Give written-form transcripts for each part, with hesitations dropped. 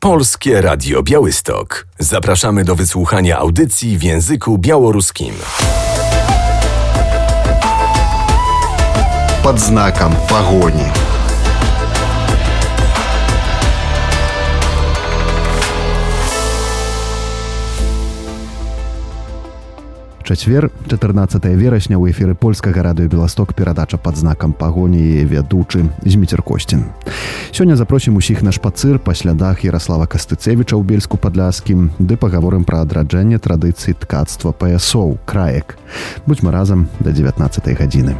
Polskie Radio Białystok. Zapraszamy do wysłuchania audycji w języku białoruskim. Pod znakiem pogoni. Чацвер, 14 верасня, у эфіры польскага радыё Беласток перадача пад знакам пагоні і вядучы Зміцер Косцін. Сёння запросім усіх на шпацыр па слядах Ярослава Кастыцевіча ў Бельску-Падляскім, ды пагаворым пра адраджэнне традыцыі ткацтва паясоў, краек. Будзьмо разам да 19 гадзіны.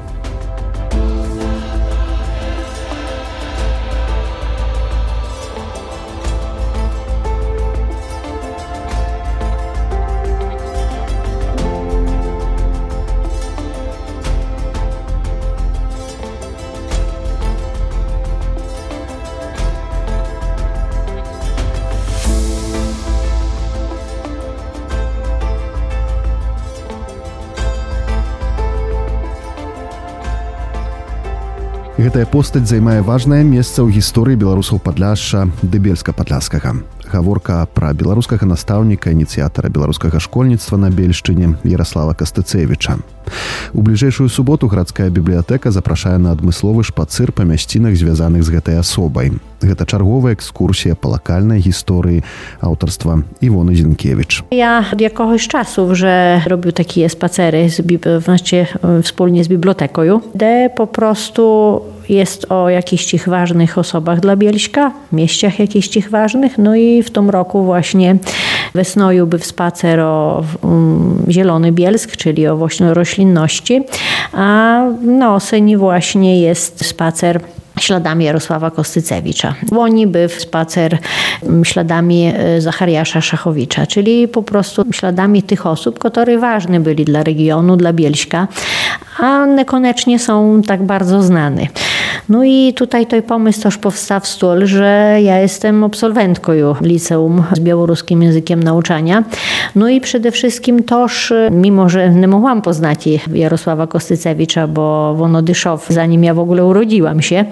Гэтая постаць займае важнае месца ў гісторыі беларусаў Падляшша ды Бельска-Падляскага. Гаворка пра беларускага настаўніка, ініцыятара беларускага школьніцтва на Бельшчыне Ярослава Кастыцевіча. У бліжэйшую суботу гарадская бібліятэка запрашае на адмысловы шпацыр па мясцінах, звязаных з гэтай асобай. Гэта чарговая екскурсія по локальnej historii autorstwa Iwony Zienkiewicz. Ja od jakiegoś czasu вже robię takie spacery wspólnie z biblioteką, gdzie po prostu jest o jakichś tych ważnych osobach dla Bielska, mieściach jakichś tych ważnych. No i w tym roku właśnie wesnoju był spacer o Zielony Bielsk, czyli o właśnie roślinności, a na oseni właśnie jest spacer śladami Jarosława Kostycewicza. Oni był spacer śladami Zachariasza Szachowicza, czyli po prostu śladami tych osób, które ważne byli dla regionu, dla Bielska, a niekoniecznie są tak bardzo znane. No i tutaj ten pomysł też powstał w stól, że ja jestem absolwentką liceum z białoruskim językiem nauczania. No i przede wszystkim też, mimo że nie mogłam poznać Jarosława Kostycewicza, bo on odeszł zanim ja w ogóle urodziłam się,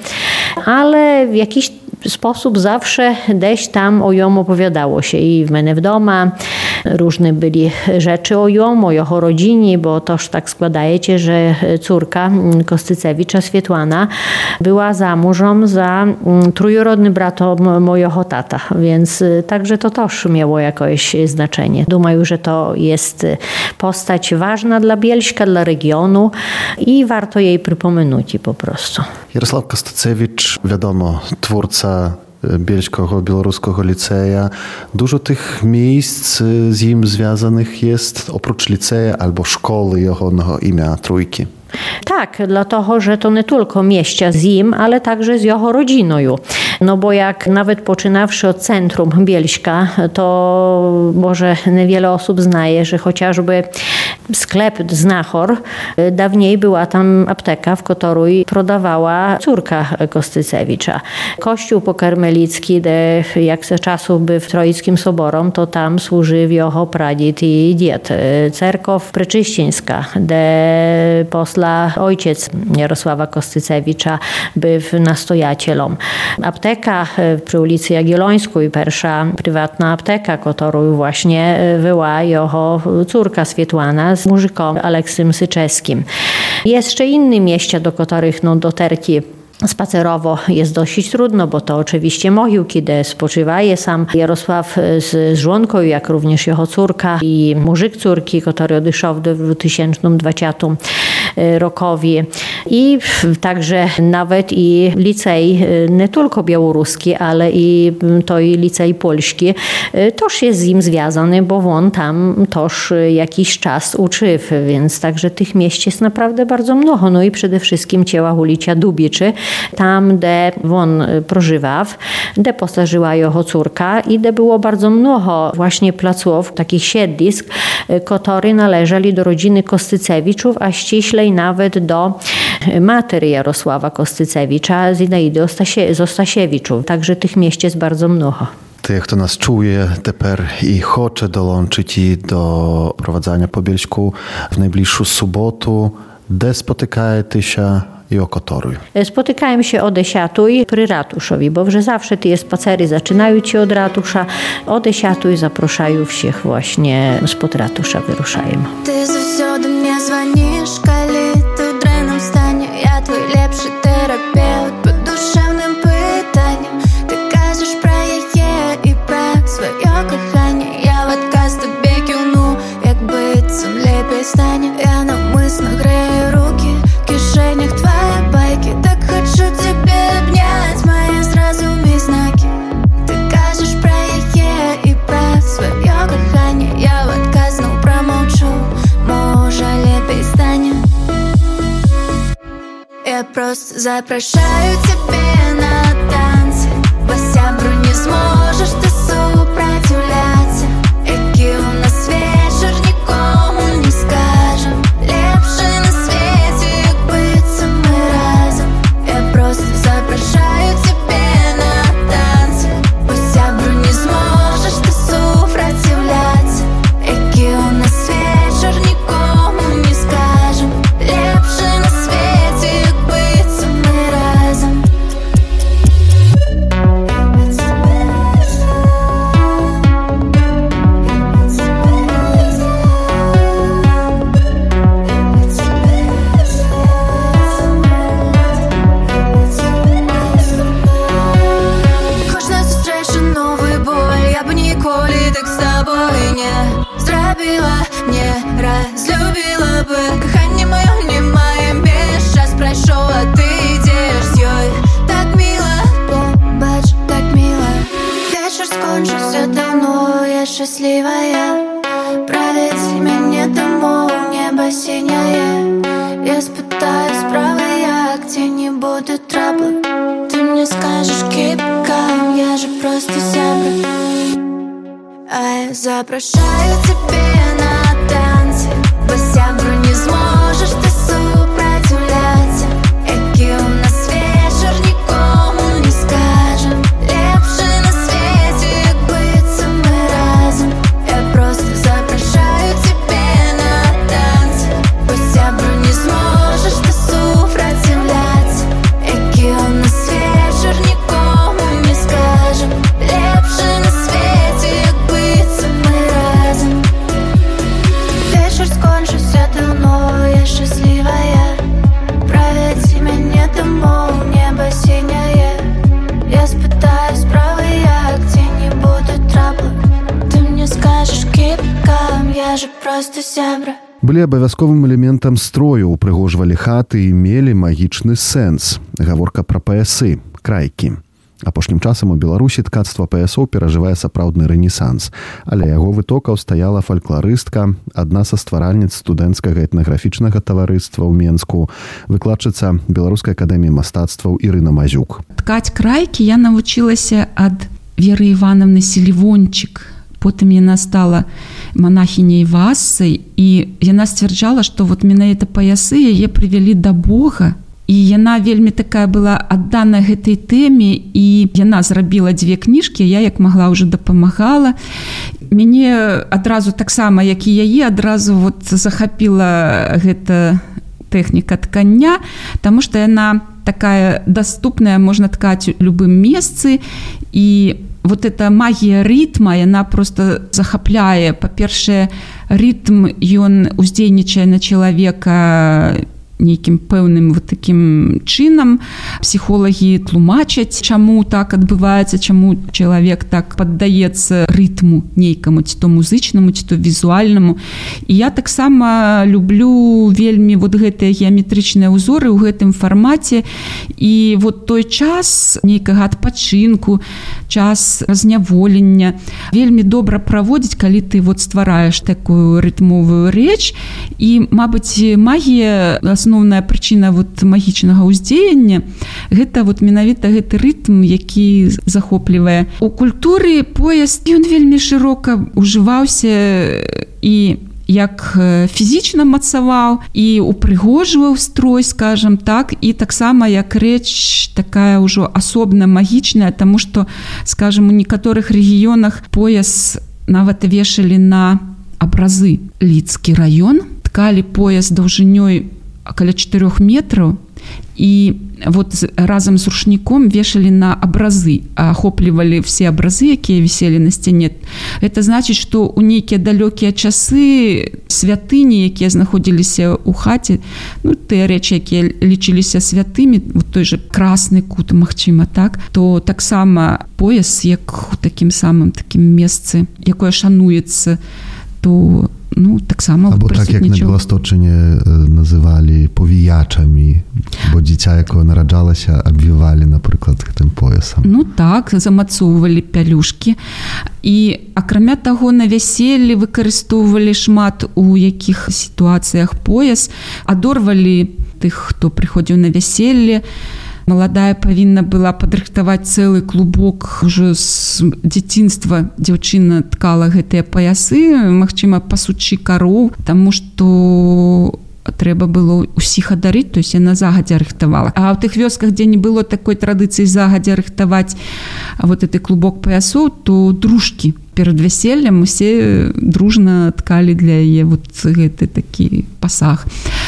ale w jakiś sposób zawsze gdzieś tam o ją opowiadało się i w mnie w domu. Różne byli rzeczy o ją, o jego rodzinie, bo toż tak składajecie, że córka Kostycewicza, Swietłana, była zamóżą za trójrodny brat mojego tata, więc także to też miało jakieś znaczenie. Думаю, że to jest postać ważna dla Bielska, dla regionu i warto jej przypominać po prostu. Jarosław Kostycewicz, wiadomo, twórca Bielskiego Białoruskiego Liceja. Dużo tych miejsc z nim związanych jest, oprócz liceja albo szkoły jego imienia Trójki. Tak, dlatego, że to nie tylko mieścia z nim, ale także z jego rodziną. No bo jak nawet poczynawszy od centrum Bielska, to może niewiele osób znaje, że chociażby sklep Znachor, dawniej była tam apteka, w której prodawała córka Kostycewicza. Kościół pokarmelicki, jak ze czasów był w Troickim Soborom, to tam służył jego pradzied i dzied. Cerkow Preczyścińska, gdzie posla ojciec Jarosława Kostycewicza był nastojacielem. Apteka przy ulicy Jagiellońskiej, pierwsza prywatna apteka, którą właśnie była jego córka Swietłana z muzyką Aleksym Syczewskim. Jeszcze inne mieścia, do których doterki spacerowo jest dosyć trudno, bo to oczywiście mogiłki, gdzie spoczywaje sam Jarosław z żonką, jak również jego córka i muzyk córki, który odeszł w 2020 rokowi. I także nawet i licej, nie tylko białoruski, ale i to i licej polski, też jest z nim związany, bo on tam też jakiś czas uczył, więc także tych mieść jest naprawdę bardzo mnogo. No i przede wszystkim ciała ulica Dubiczy, tam, gdzie on prożywał, gdzie postarzyła jego córka i gdzie było bardzo mnogo właśnie placów, takich siedlisk, które należeli do rodziny Kostycewiczów, a ściślej nawet do matery Jarosława Kostycewicza, Zinaïdy z Ostasiewiczów. Także tych mieść jest bardzo mnogo. Tych, kto nas czuje teper i chce dołączyć i do prowadzenia po Bielsku w najbliższą sobotu, gdzie spotykacie się i o której? Spotykają się o 10 przy ratuszowi, bo że zawsze te spacery zaczynają się od ratusza, o 10 zapraszają всех właśnie spod ratusza wyruszają. Ty zawsze do mnie dzwonisz, kiedy ty w drewnym stanie, ja twój lepszy terapeut po duszewnym pytaniem. Ty кажеш про яе і про своє кохання, я в отказ тобі кивну, якби цим лепей стане. Я навмисно грею руки в кишенях твоей байки, так хочу тебе обнять мои сразу знаки. Ты кажешь про яе і про своє кохання, я в отказ промовчу, може лепей стане. Я просто запрошаю тебя на танцы, по сябру не сможешь ты сопротивляться. Який у нас вечір, нікому не скажем. Лепший на світі, якби це ми разом. Я просто запрошаю тебя на танцы, по сябру не сможешь ты сопротивляться. Який у нас вечір, нікому не скажем. Лепший на світі, якби це ми разом. Кожна зустріча новий боль, я б ніколи так з тобою не зробила, не розлюбила би. Кохання моє немає більш, час пройшов, а ти йдеш з ёй. Так мило, побач, так мило. Вечір скончився давно, я щасливая. Проведи меня домой, небо синее. Я спытаю справа, я где не будет трабла. Ты мне скажешь keep calm, я же просто зябра. А я запрошаю тебя на танцы, по сябру не сможешь ты сопротивляться. Який у нас вечір, нікому не скажем. Лепший на світі, якби це ми разом. Я просто запрошаю тебя на танцы, по сябру не сможешь ты сопротивляться. Який у нас вечір, нікому не скажем. Лепший на світі, якби це ми разом. Вечір скончився давно, я щасливая. Проведи меня домой, небо синее. Я спытаю справа, я где не будет трабла. Ты мне скажешь keep calm, я же просто зябра. Былі абавязковым элементам строю, упрыгожвалі хаты і мелі магічны сэнс. Гаворка пра паясы, крайкі. Апошнім часам у Беларусі ткацтва паясоў перажывае сапраўдны рэнесанс. Але яго вытокаў стаяла фалькларыстка, адна са стваральніц студэнцкага этнаграфічнага таварыства ў Менску, выкладчыца Беларускай акадэміі мастацтваў Ірына Мазюк. Ткаць крайкі я навучылася ад Веры Івановны Селівончык. Потым яна стала монахиняй Вассай, і яна сцвярджала, што вот менавіта паясы яе прывялі да Бога, і яна вельмі такая была адданая гэтай тэме, і яна зрабіла 2 кніжкі, я як магла ўжо дапамагала. Мяне адразу таксама, як і яе, адразу вот захапіла гэта тэхніка ткання, таму што яна такая даступная, можна ткаць у любым месцы, і вот эта магія рытма, яна просто захапляе. Па-першае, рытм, ён уздзейнічае на чалавека нейкім пэўным вот таким чынам. Псіхолагі тлумачаць, чаму так адбываецца, чаму чалавек так паддаецца рытму нейкаму, ці то музычнаму, ці то візуальнаму. І я таксама люблю вельмі вот гэтыя геаметрычныя ўзоры ў гэтым фармаце. І вот той час нейкага адпачынку, час разняволення вельмі добра праводзіць, калі ты вот ствараеш такую рытмовую рэч. І, мабыць, магія, асноўная прычына вот магічнага ўздзеяння, гэта вот менавіта гэты рытм, які захоплівае. У культуры пояс, ён вельмі шырока ўжываўся і як фізічна мацаваў і упрыгожваў строй, скажем так, і таксама як рэч такая ўжо асобна магічная, таму што, скажем, у некаторых рэгіёнах пояс нават вешалі на абразы. Лідскі раён ткалі пояс даўжынёй каля 4 метраў, И вот разом з рушніком вешалі на абразы, ахоплівалі все абразы, якія віселі на сцяне. Гэта значыць, што ў нейкія далёкія часы святыні, якія знаходзіліся ў хаце, ну, тыя рэчы, якія лічыліся святымі, вот той же красны кут, магчыма, так, то таксама пояс, як у такім самым такім месцы, якое шануецца, то ну, таксама або так, як на Беласточчыне называлі повіячамі, бо дзіця, якое нараджалася, абвівалі, напрыклад, гэтым поясам. Ну так, замацоўвалі пялюшкі. І акрамя таго, на вяселлі выкарыстоўвалі шмат у якіх сітуацыях пояс, адорвалі тых, хто прыходзіў на вяселле. Маладая павінна была падрыхтаваць цэлы клубок ўжо з дзяцінства. Дзяўчына ткала гэтыя паясы, магчыма, пасучы кароў, таму што трэба было ўсіх адарыць, то есть яна загадзя рыхтавала. А ў тых вёсках, дзе не было такой традыцыі загадзя рыхтаваць вот гэты клубок паясоў, то дружкі перад вяселлем усе дружна ткалі для яе вот гэты такі пасаг.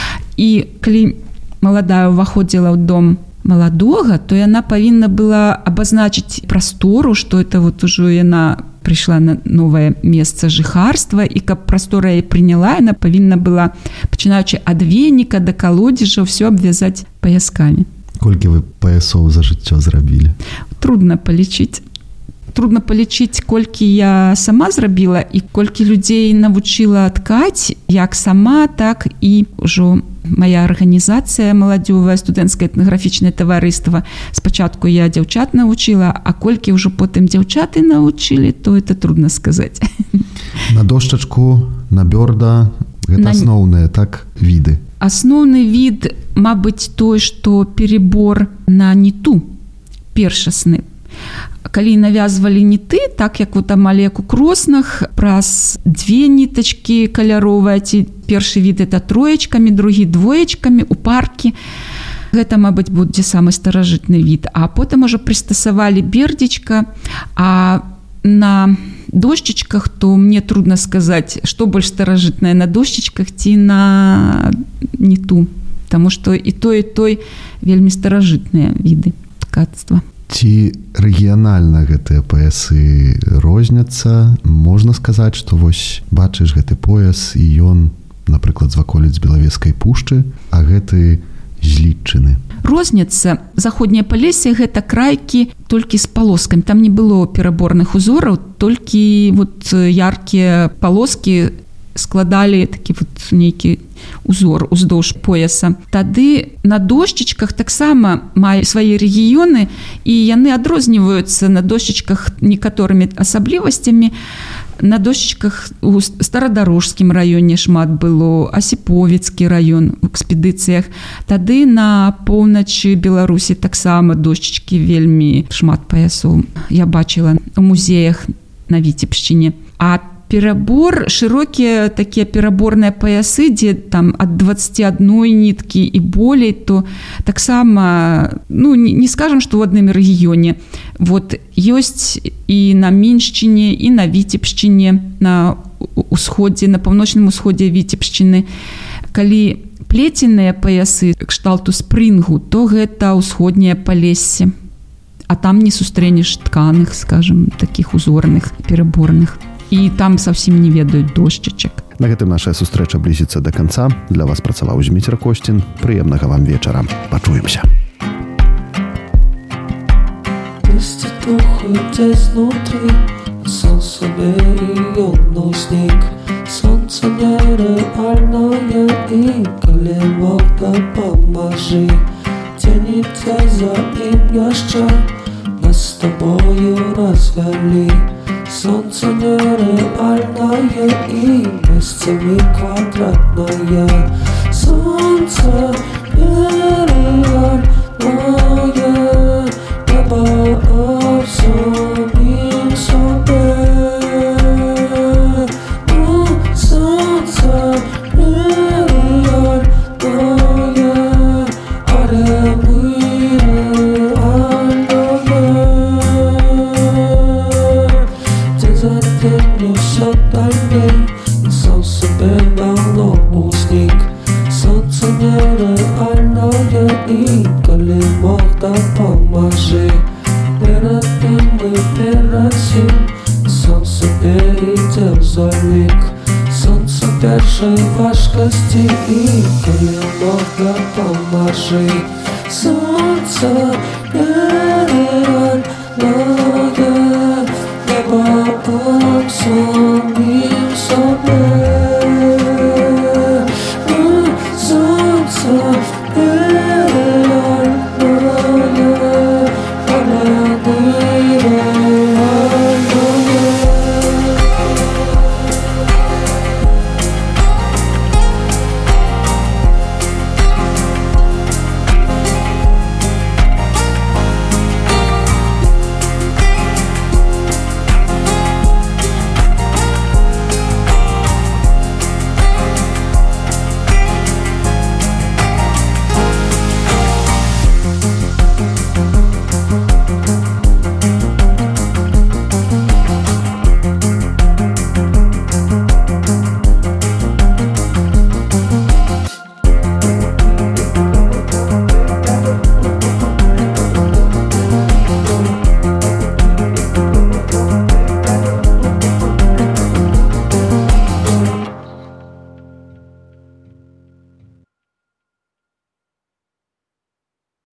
І калі маладая ўваходзіла ў дом маладога, то яна павінна была абазначыць прастору, што это вот ужо яна прыйшла на новае месца жыхарства, і каб прастора яе прыняла, яна павінна была, пачынаючы ад веніка да калодзежа, ўсё абвязаць паяскамі. Колькі вы паясоў за жыццё зрабілі? Трудна палічыць. Трудна палічыць, колькі я сама зрабіла і колькі людзей навучыла ткаць, як сама, так і ўжо моя арганізацыя маладзёвая, студэнцкае этнаграфічнае таварыства. Спачатку я дзяўчат навучыла, а колькі ўжо потым дзяўчаты навучылі, то это трудна сказаць. На дошчачку, на бёрда, гэта асноўныя, так, віды? Асноўны від, мабыць, той, што перебор на ніту першасны. Калі навязвалі ніты, так як вот амаль як у кроснах, праз две нітачкі каляровыя, ці першы від это троечкамі, другі двоечкамі, у паркі. Гэта, мабыць, будзе самы старажытны від. А потым уже прыстасавалі бердзічка, а на дошчачках, то мне трудно сказаць, што больш старажытнае, на дошчачках ці на ніту. Таму што і той вельмі старажытныя віды ткацтва. Ці рэгіянальна гэтыя паясы розняцца? Можна сказаць, што вось бачыш гэты пояс, і ён, напрыклад, з ваколіц Белавежскай пушчы, а гэты з Літчыны. Розняцца. Заходняе Палессе гэта крайкі толькі з палоскамі. Там не было пераборных узораў, толькі вот яркія палоскі складалі такі вот нейкі узор уздоўж пояса. Тады на дошчачках таксама мае свае рэгіёны, і яны адрозніваюцца на дошчачках некаторымі асаблівасцямі. На дошчачках у Старадарожскім раёне шмат было, Асіповіцкі раён у экспедыцыях. Тады на поўначы Беларусі таксама дошчачкі вельмі шмат паясоў. Я бачыла у музеях на Віцебшчыне. А перабор, шырокія такія пераборныя паясы, дзе там ад 21 ніткі і болей, то таксама, ну, не скажам, што ў адным рэгіёне. Вот ёсць і на Міншчыне, і на Віцебшчыне, на ўсходзе, на паўночным усходзе Віцебшчыны. Калі плеценыя паясы кшталту спрынгу, то гэта ўсходняе Палессе. А там не сустрэнеш тканых, скажем, такіх узорных, пераборных. І там совсем не ведаюць дошчачак. На гэтым наша сустрэча блізіцца да канца. Для вас працаваў Зміцер Косцін. Прыемнага вам вечара. Пачуемся. Сам себе и одной снег. Солнце нереальное, и колебок-то поможи. Тянется за им яща, нас с тобою развели. Солнце нереальное, и местами квадратное. Солнце нереальное, небо в самим себе. Солнце нереальное, але мы реальное. День за день все дальней, Сонце нереально сніг. Сонце нереально є і коли можна поможи. Перед тим і перед всім сонце перейде за вік. Сонце першої важкості і коли можна поможи. Сонце нереально є, небо об самим собі.